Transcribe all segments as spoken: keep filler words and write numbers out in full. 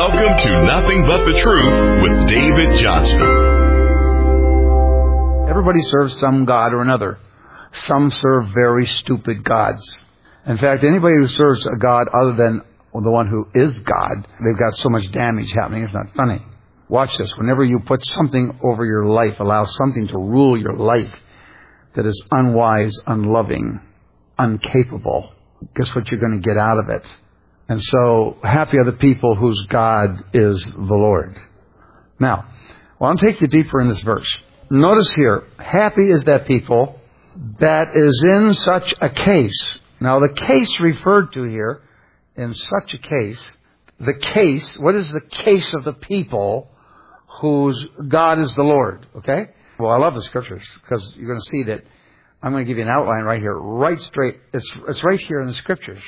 Welcome to Nothing But the Truth with David Johnston. Everybody serves some god or another. Some serve very stupid gods. In fact, anybody who serves a god other than the one who is God, they've got so much damage happening, it's not funny. Watch this. Whenever you put something over your life, allow something to rule your life that is unwise, unloving, incapable, guess what you're going to get out of it? And so, happy are the people whose God is the Lord. Now, well, I'll take you deeper in this verse. Notice here, happy is that people that is in such a case. Now, the case referred to here, in such a case, the case, what is the case of the people whose God is the Lord? Okay? Well, I love the scriptures because you're going to see that I'm going to give you an outline right here, right straight. It's, it's right here in the scriptures.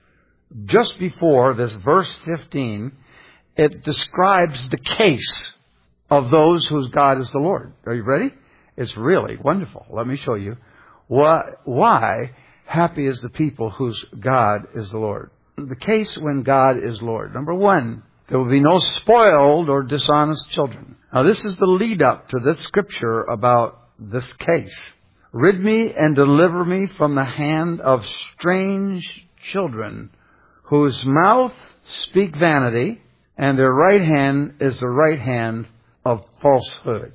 Just before this verse fifteen, it describes the case of those whose God is the Lord. Are you ready? It's really wonderful. Let me show you why, why happy is the people whose God is the Lord. The case when God is Lord. Number one, there will be no spoiled or dishonest children. Now this is the lead up to this scripture about this case. Rid me and deliver me from the hand of strange children, whose mouth speak vanity, and their right hand is the right hand of falsehood.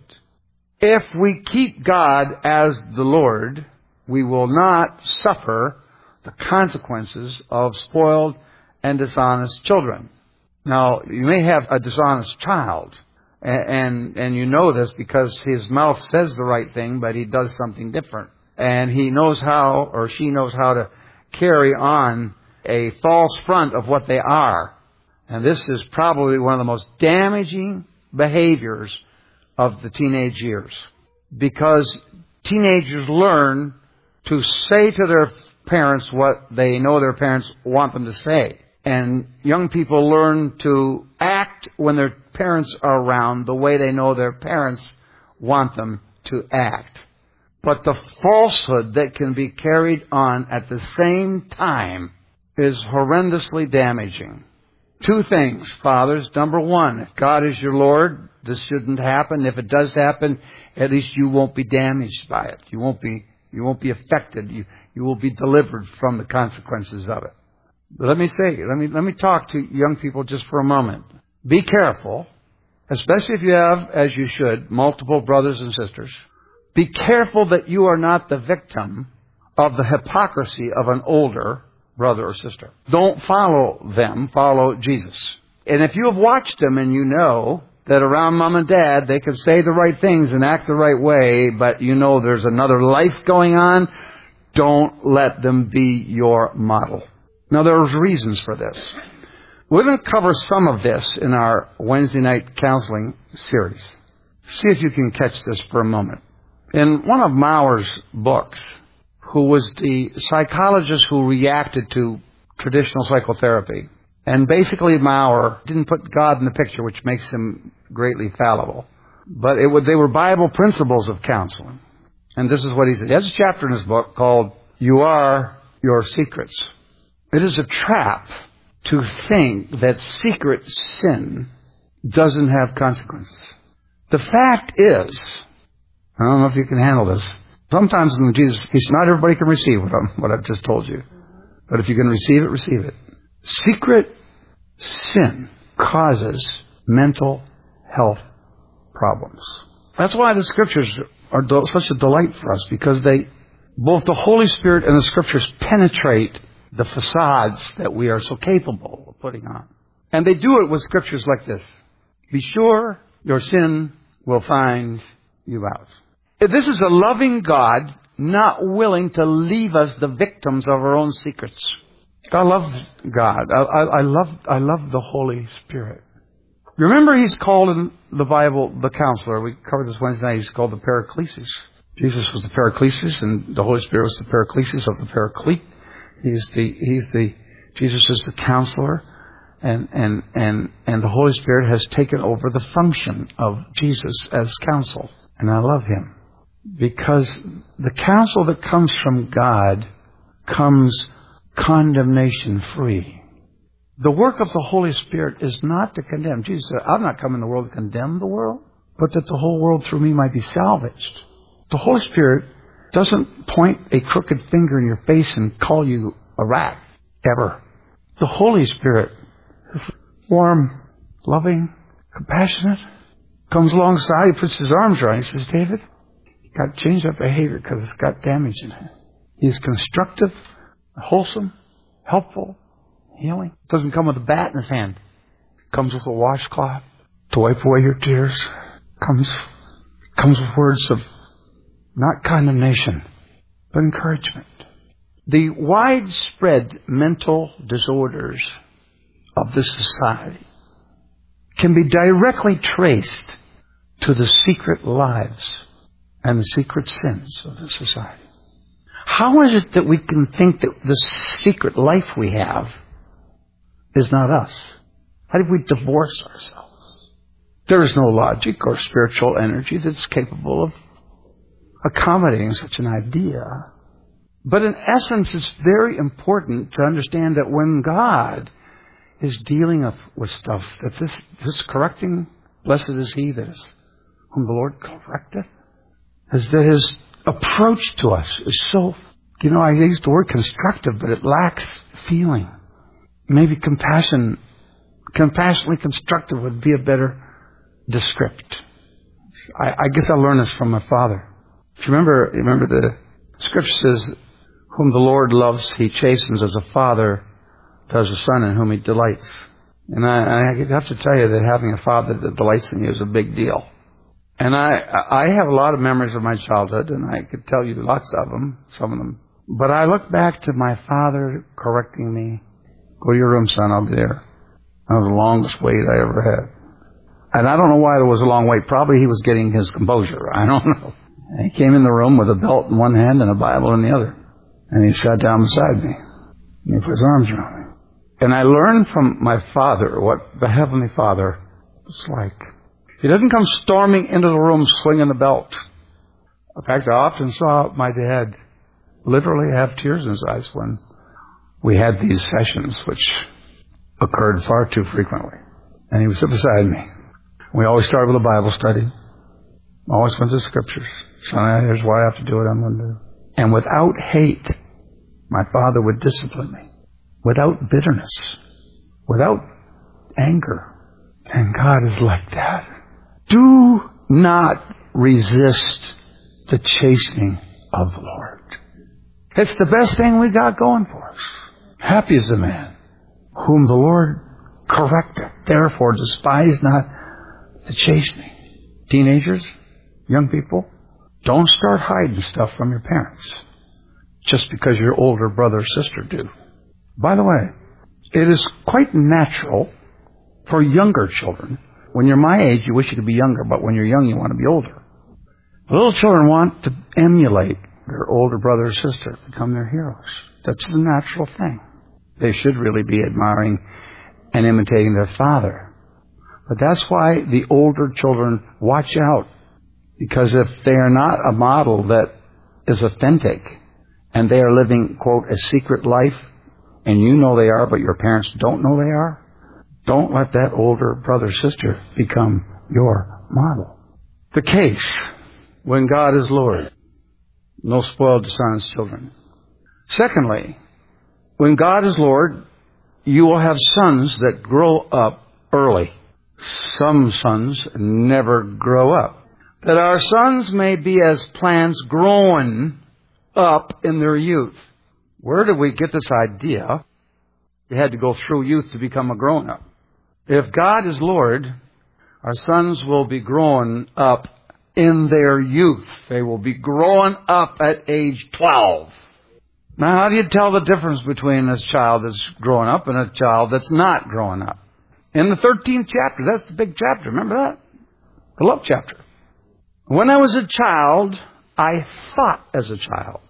If we keep God as the Lord, we will not suffer the consequences of spoiled and dishonest children. Now, you may have a dishonest child, and, and, and you know this because his mouth says the right thing, but he does something different. And he knows how, or she knows how to carry on a false front of what they are. And this is probably one of the most damaging behaviors of the teenage years. Because teenagers learn to say to their parents what they know their parents want them to say. And young people learn to act when their parents are around the way they know their parents want them to act. But the falsehood that can be carried on at the same time is horrendously damaging. Two things, fathers. Number one, if God is your Lord, this shouldn't happen. If it does happen, at least you won't be damaged by it. You won't be, you won't be affected. You, you will be delivered from the consequences of it. But let me say, let me, let me talk to young people just for a moment. Be careful, especially if you have, as you should, multiple brothers and sisters. Be careful that you are not the victim of the hypocrisy of an older brother or sister. Don't follow them, follow Jesus. And if you have watched them and you know that around mom and dad they can say the right things and act the right way, but you know there's another life going on, don't let them be your model. Now there's reasons for this. We're going to cover some of this in our Wednesday night counseling series. See if you can catch this for a moment. In one of Mauer's books, who was the psychologist who reacted to traditional psychotherapy. And basically Maurer didn't put God in the picture, which makes him greatly fallible. But it would, they were Bible principles of counseling. And this is what he said. He has a chapter in his book called, You Are Your Secrets. It is a trap to think that secret sin doesn't have consequences. The fact is, I don't know if you can handle this, sometimes in Jesus, he said, not everybody can receive what, I'm, what I've just told you. But if you can receive it, receive it. Secret sin causes mental health problems. That's why the Scriptures are do- such a delight for us, because they, both the Holy Spirit and the Scriptures penetrate the facades that we are so capable of putting on. And they do it with Scriptures like this. Be sure your sin will find you out. This is a loving God, not willing to leave us the victims of our own secrets. I love God. I, I, I love I love the Holy Spirit. Remember, He's called in the Bible the Counselor. We covered this Wednesday night. He's called the Paraclesis. Jesus was the Paraclesis, and the Holy Spirit was the Paraclesis of the Paraclete. He's the He's the Jesus is the Counselor, and and and and the Holy Spirit has taken over the function of Jesus as counsel. And I love Him. Because the counsel that comes from God comes condemnation free. The work of the Holy Spirit is not to condemn. Jesus said, I'm not come in the world to condemn the world, but that the whole world through me might be salvaged. The Holy Spirit doesn't point a crooked finger in your face and call you a rat, ever. The Holy Spirit is warm, loving, compassionate, comes alongside, he puts his arms around you, he says, David, you've got to change that behavior because it's got damage in it. He's constructive, wholesome, helpful, healing. Doesn't come with a bat in his hand. Comes with a washcloth to wipe away your tears. Comes, comes with words of not condemnation, but encouragement. The widespread mental disorders of this society can be directly traced to the secret lives and the secret sins of the society. How is it that we can think that this secret life we have is not us? How did we divorce ourselves? There is no logic or spiritual energy that's capable of accommodating such an idea. But in essence, it's very important to understand that when God is dealing with, with stuff, that this, this correcting, blessed is he that is, whom the Lord correcteth, is that his approach to us is so, you know, I use the word constructive, but it lacks feeling. Maybe compassion, compassionately constructive would be a better descript. I, I guess I learned this from my father. If you remember, you remember the scripture says, whom the Lord loves, he chastens, as a father does a son in whom he delights. And I, I have to tell you that having a father that delights in you is a big deal. And I, I have a lot of memories of my childhood, and I could tell you lots of them, some of them. But I look back to my father correcting me. Go to your room, son, I'll be there. That was the longest wait I ever had. And I don't know why there was a long wait. Probably he was getting his composure. I don't know. And he came in the room with a belt in one hand and a Bible in the other. And he sat down beside me. And he put his arms around me. And I learned from my father what the Heavenly Father was like. He doesn't come storming into the room swinging the belt. In fact, I often saw my dad literally have tears in his eyes when we had these sessions, which occurred far too frequently. And he would sit beside me. We always started with a Bible study. Always went to the scriptures. Son, here's why I have to do what I'm going to do. And without hate, my father would discipline me. Without bitterness. Without anger. And God is like that. Do not resist the chastening of the Lord. It's the best thing we got going for us. Happy is the man whom the Lord correcteth. Therefore despise not the chastening. Teenagers, young people, don't start hiding stuff from your parents just because your older brother or sister do. By the way, it is quite natural for younger children. When you're my age, you wish you could be younger, but when you're young, you want to be older. Little children want to emulate their older brother or sister, become their heroes. That's the natural thing. They should really be admiring and imitating their father. But that's why the older children watch out. Because if they are not a model that is authentic, and they are living, quote, a secret life, and you know they are, but your parents don't know they are, don't let that older brother or sister become your model. The case, when God is Lord, no spoiled dishonest children. Secondly, when God is Lord, you will have sons that grow up early. Some sons never grow up. That our sons may be as plants growing up in their youth. Where did we get this idea? You had to go through youth to become a grown-up. If God is Lord, our sons will be growing up in their youth. They will be growing up at age twelve. Now, how do you tell the difference between a child that's growing up and a child that's not growing up? In the thirteenth chapter, that's the big chapter. Remember that? The love chapter. When I was a child, I thought as a child.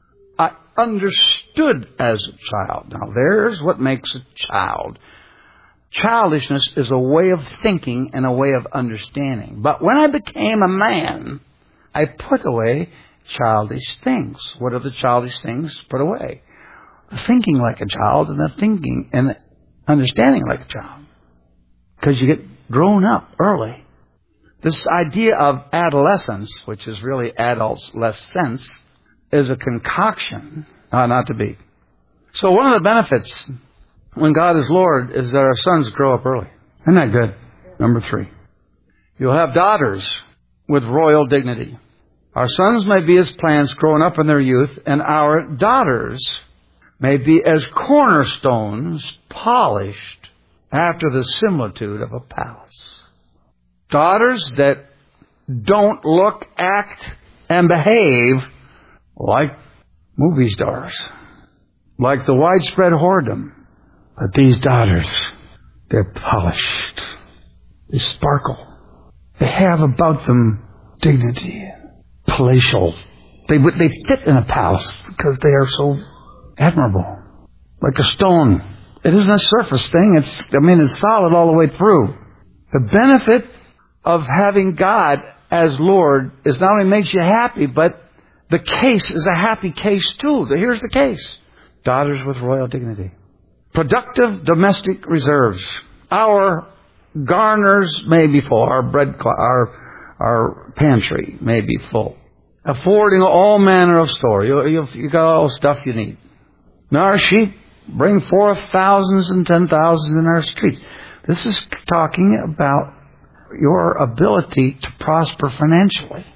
I understood as a child. Now, there's what makes a child. Childishness is a way of thinking and a way of understanding. But when I became a man, I put away childish things. What are the childish things put away? The thinking like a child and the thinking and understanding like a child. Because you get grown up early. This idea of adolescence, which is really adults less sense, is a concoction, uh, not to be. So one of the benefits when God is Lord is that our sons grow up early. Isn't that good? Number three. You'll have daughters with royal dignity. Our sons may be as plants growing up in their youth, and our daughters may be as cornerstones polished after the similitude of a palace. Daughters that don't look, act, and behave like movie stars, like the widespread whoredom. But these daughters, they're polished. They sparkle. They have about them dignity, palatial. They they fit in a palace because they are so admirable, like a stone. It isn't a surface thing. It's I mean, it's solid all the way through. The benefit of having God as Lord is not only makes you happy, but the case is a happy case too. Here's the case: daughters with royal dignity, productive domestic reserves. Our garners may be full. Our bread, our our pantry may be full, affording all manner of store. You you, you got all the stuff you need. Now our sheep bring forth thousands and ten thousands in our streets. This is talking about your ability to prosper financially.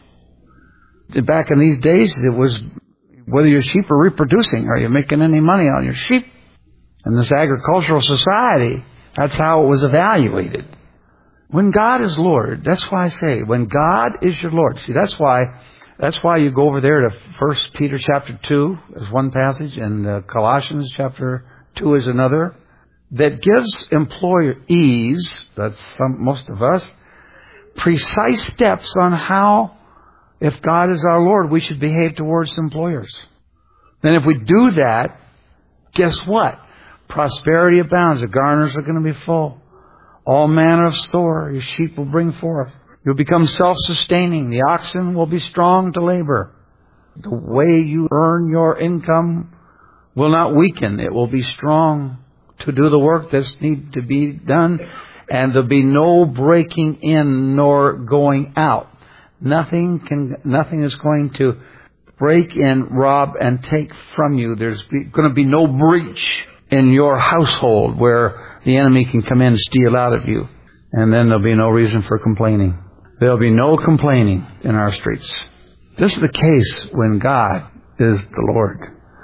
Back in these days, it was whether your sheep are reproducing. Are you making any money on your sheep? In this agricultural society, that's how it was evaluated. When God is Lord, that's why I say, when God is your Lord. See, that's why that's why you go over there to First Peter chapter two as one passage, and uh, Colossians chapter two is another, that gives employees, that's some, most of us, precise steps on how, if God is our Lord, we should behave towards employers. Then if we do that, guess what? Prosperity abounds. The garners are going to be full. All manner of store your sheep will bring forth. You'll become self-sustaining. The oxen will be strong to labor. The way you earn your income will not weaken. It will be strong to do the work that's need to be done. And there'll be no breaking in nor going out. Nothing can, nothing is going to break in, rob, and take from you. There's going to be no breach in your household where the enemy can come in and steal out of you. And then there'll be no reason for complaining. There'll be no complaining in our streets. This is the case when God is the Lord.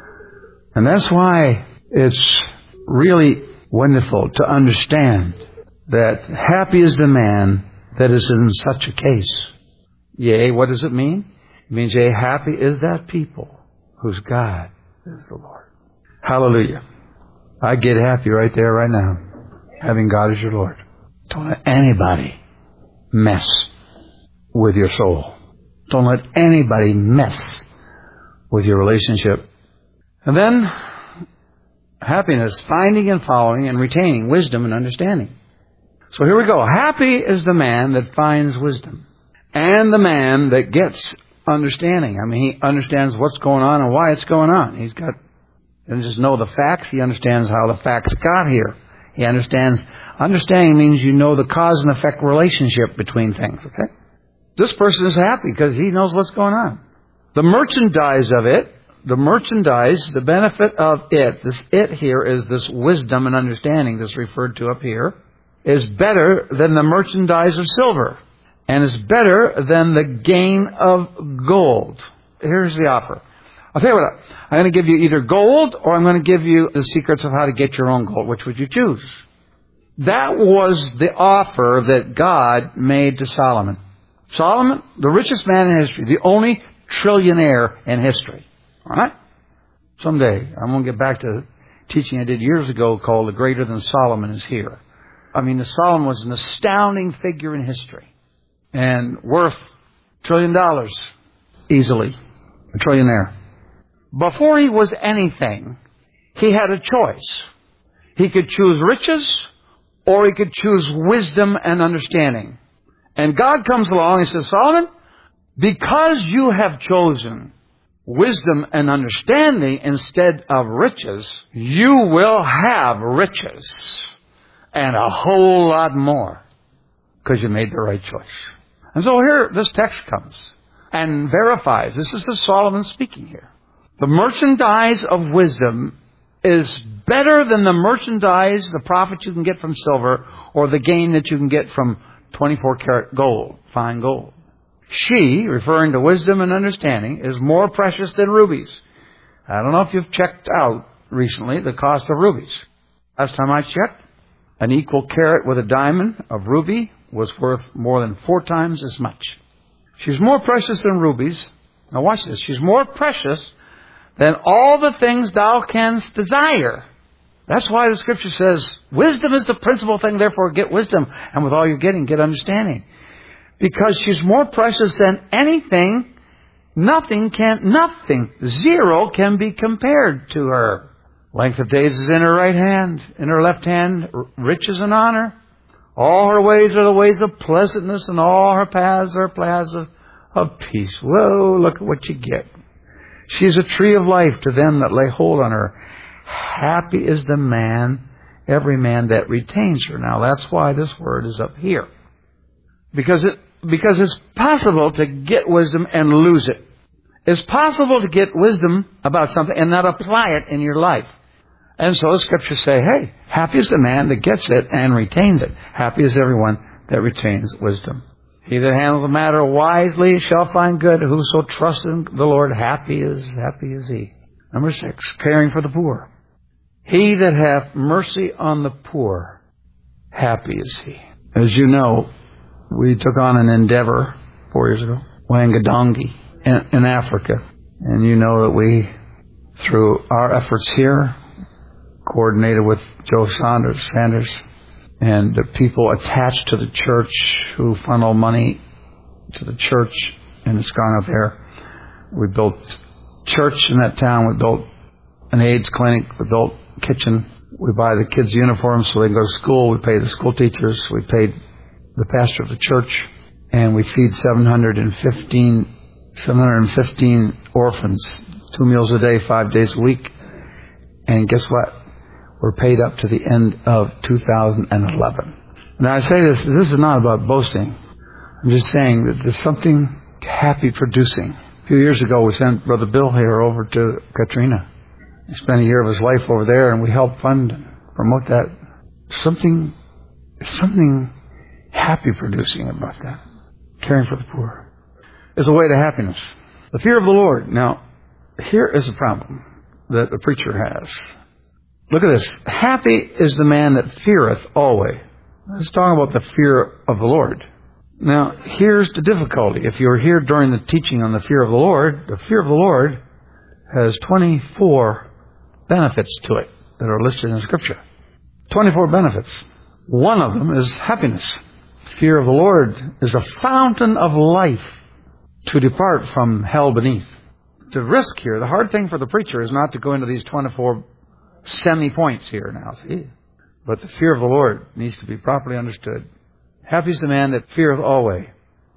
And that's why it's really wonderful to understand that happy is the man that is in such a case. Yea, what does it mean? It means, yea, happy is that people whose God is the Lord. Hallelujah. I get happy right there, right now, having God as your Lord. Don't let anybody mess with your soul. Don't let anybody mess with your relationship. And then, happiness, finding and following and retaining wisdom and understanding. So here we go. Happy is the man that finds wisdom, and the man that gets understanding. I mean, he understands what's going on and why it's going on. He's got, he doesn't just know the facts. He understands how the facts got here. He understands. Understanding means you know the cause and effect relationship between things. Okay, this person is happy because he knows what's going on. The merchandise of it, the merchandise, the benefit of it. This it here is this wisdom and understanding that's referred to up here. Is better than the merchandise of silver, and is better than the gain of gold. Here's the offer. I'll tell you what, I'm going to give you either gold or I'm going to give you the secrets of how to get your own gold. Which would you choose? That was the offer that God made to Solomon. Solomon, the richest man in history, the only trillionaire in history. All right? Someday, I'm going to get back to teaching I did years ago called The Greater Than Solomon Is Here. I mean, the Solomon was an astounding figure in history and worth a trillion dollars easily, a trillionaire. Before he was anything, he had a choice. He could choose riches or he could choose wisdom and understanding. And God comes along and says, Solomon, because you have chosen wisdom and understanding instead of riches, you will have riches. and a whole lot more because you made the right choice. And so here this text comes and verifies. This is the Solomon speaking here. The merchandise of wisdom is better than the merchandise, the profit you can get from silver or the gain that you can get from twenty-four karat gold, fine gold. She, referring to wisdom and understanding, is more precious than rubies. I don't know if you've checked out recently the cost of rubies. Last time I checked, an equal carat with a diamond of ruby was worth more than four times as much. She's more precious than rubies. Now watch this. She's more precious than all the things thou canst desire. That's why the Scripture says, wisdom is the principal thing, therefore get wisdom. And with all you're getting, get understanding. Because she's more precious than anything, nothing can, nothing, zero can be compared to her. Length of days is in her right hand, in her left hand, riches and honor. All her ways are the ways of pleasantness, and all her paths are paths of, of peace. Whoa, look at what you get. She's a tree of life to them that lay hold on her. Happy is the man, every man that retains her. Now that's why this word is up here. Because it, because it's possible to get wisdom and lose it. It's possible to get wisdom about something and not apply it in your life. And so the Scriptures say, hey, happy is the man that gets it and retains it. Happy is everyone that retains wisdom. He that handles the matter wisely shall find good. Whoso trusts in the Lord, happy is, happy is he. Number six, caring for the poor. He that hath mercy on the poor, happy is he. As you know, we took on an endeavor four years ago, Wangadongi, in, in Africa. And you know that we, through our efforts here, coordinated with Joe Sanders, Sanders and the people attached to the church who funnel money to the church, and it's gone up there. We built church in that town. We built an AIDS clinic. We built a kitchen. We buy the kids' uniforms so they can go to school. We pay the school teachers. We paid the pastor of the church. And we feed seven hundred fifteen, seven hundred fifteen orphans, two meals a day, five days a week. And guess what? We're paid up to the end of two thousand eleven. Now I say this, this is not about boasting. I'm just saying that there's something happy producing. A few years ago we sent Brother Bill here over to Katrina. He spent a year of his life over there and we helped fund and promote that. Something, something happy producing about that. Caring for the poor is a way to happiness. The fear of the Lord. Now, here is a problem that the preacher has. Look at this. Happy is the man that feareth always. Let's talk about the fear of the Lord. Now, here's the difficulty. If you're here during the teaching on the fear of the Lord, the fear of the Lord has twenty-four benefits to it that are listed in Scripture. twenty-four benefits. One of them is happiness. Fear of the Lord is a fountain of life to depart from hell beneath. The risk here, the hard thing for the preacher is not to go into these twenty-four semi-points here now, see? But the fear of the Lord needs to be properly understood. Happy is the man that feareth always.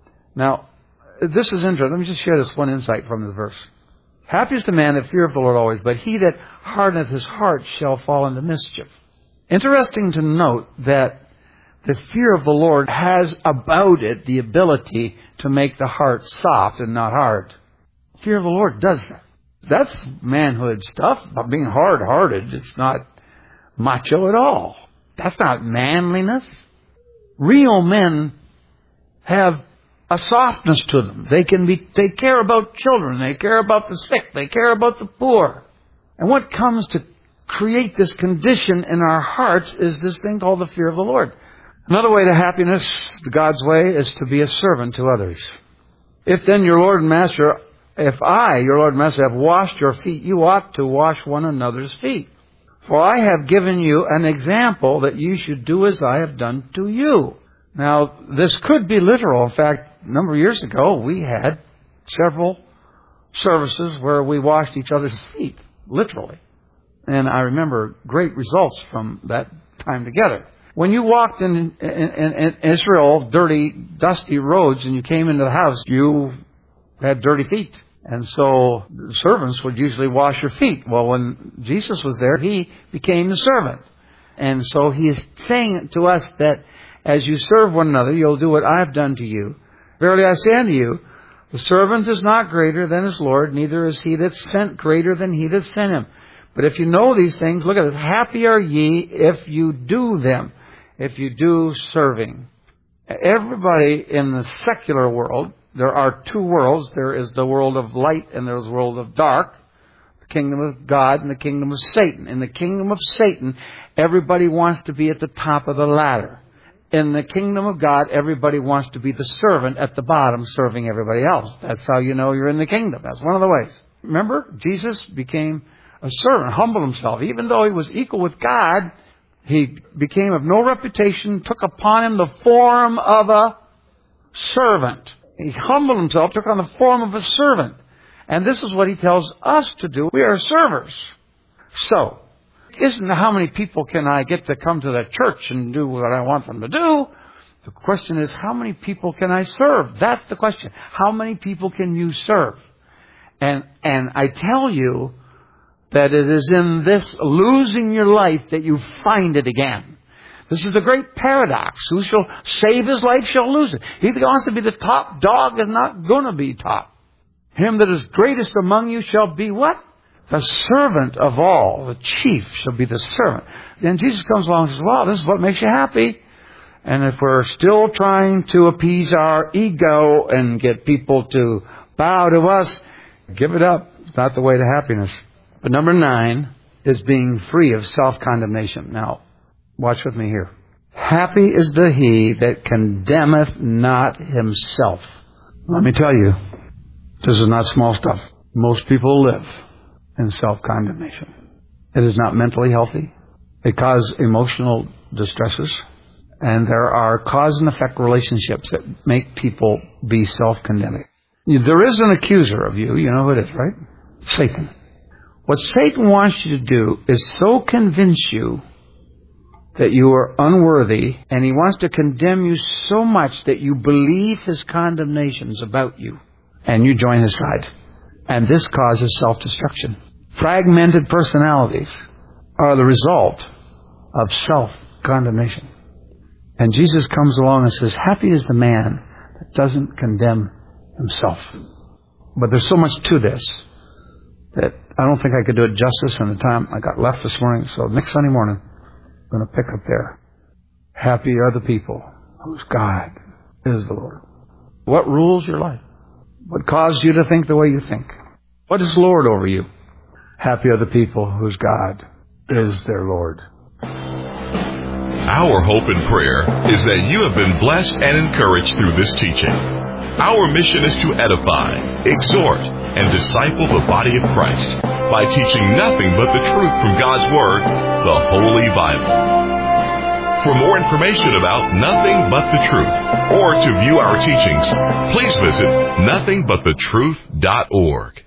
Now, this is interesting. Let me just share this one insight from this verse. Happy is the man that feareth the Lord always, but he that hardeneth his heart shall fall into mischief. Interesting to note that the fear of the Lord has about it the ability to make the heart soft and not hard. Fear of the Lord does that. That's manhood stuff. But being hard-hearted, it's not macho at all. That's not manliness. Real men have a softness to them. They can be, they care about children. They care about the sick. They care about the poor. And what comes to create this condition in our hearts is this thing called the fear of the Lord. Another way to happiness, God's way, is to be a servant to others. If then your Lord and Master, if I, your Lord and Master, have washed your feet, you ought to wash one another's feet. For I have given you an example that you should do as I have done to you. Now, this could be literal. In fact, a number of years ago, we had several services where we washed each other's feet, literally. And I remember great results from that time together. When you walked in, in, in, in Israel, dirty, dusty roads, and you came into the house, you had dirty feet. And so the servants would usually wash your feet. Well, when Jesus was there, he became the servant. And so he is saying to us that as you serve one another, you'll do what I have done to you. Verily I say unto you, the servant is not greater than his Lord, neither is he that sent greater than he that sent him. But if you know these things, look at this, happy are ye if you do them, if you do serving. Everybody in the secular world, there are two worlds. There is the world of light and there is the world of dark. The kingdom of God and the kingdom of Satan. In the kingdom of Satan, everybody wants to be at the top of the ladder. In the kingdom of God, everybody wants to be the servant at the bottom, serving everybody else. That's how you know you're in the kingdom. That's one of the ways. Remember, Jesus became a servant, humbled himself. Even though he was equal with God, he became of no reputation, took upon him the form of a servant. He humbled himself, took on the form of a servant. And this is what he tells us to do. We are servers. So, isn't how many people can I get to come to the church and do what I want them to do? The question is, how many people can I serve? That's the question. How many people can you serve? And, and I tell you that it is in this losing your life that you find it again. This is the great paradox. Who shall save his life shall lose it. He that wants to be the top dog is not going to be top. Him that is greatest among you shall be what? The servant of all. The chief shall be the servant. Then Jesus comes along and says, wow, this is what makes you happy. And if we're still trying to appease our ego and get people to bow to us, give it up. It's not the way to happiness. But number nine is being free of self-condemnation. Now, watch with me here. Happy is the he that condemneth not himself. Let me tell you, this is not small stuff. Most people live in self-condemnation. It is not mentally healthy. It causes emotional distresses. And there are cause and effect relationships that make people be self-condemning. There is an accuser of you. You know who it is, right? Satan. What Satan wants you to do is so convince you that you are unworthy, and he wants to condemn you so much that you believe his condemnations about you, and you join his side. And this causes self-destruction. Fragmented personalities are the result of self-condemnation. And Jesus comes along and says, happy is the man that doesn't condemn himself. But there's so much to this that I don't think I could do it justice in the time I got left this morning. So next Sunday morning, I'm going to pick up there. Happy are the people whose God is the Lord. What rules your life? What caused you to think the way you think? What is Lord over you? Happy are the people whose God is their Lord. Our hope and prayer is that you have been blessed and encouraged through this teaching. Our mission is to edify, exhort, and disciple the body of Christ by teaching nothing but the truth from God's Word, the Holy Bible. For more information about Nothing But the Truth, or to view our teachings, please visit nothing but the truth dot org.